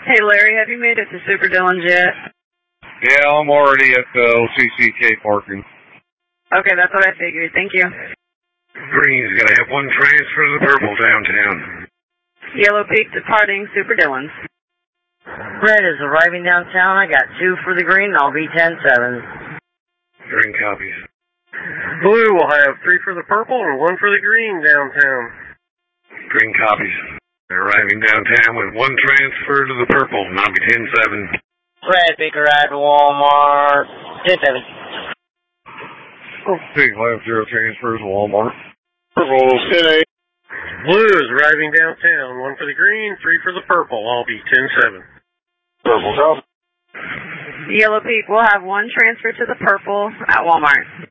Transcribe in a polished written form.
Hey, Larry, have you made it to Super Dillon's yet? Yeah, I'm already at the OCCK parking. Okay, that's what I figured. Thank you. Green's got to have one transfer to the purple downtown. Yellow Peak departing Super Dillon's. Red is arriving downtown. I got 2 for the green, and I'll be 10-7. Green copies. Blue will have 3 for the purple and 1 for the green downtown. Green copies. They're arriving downtown with 1 transfer to the purple, and I'll be 10-7. Red Peak arrived at Walmart, 10-7. Big left 0 transfers to Walmart. Purple 10-8. Blue is arriving downtown. 1 for the green, 3 for the purple. I'll be 10-7. Purple copy. Yellow Peak will have 1 transfer to the purple at Walmart.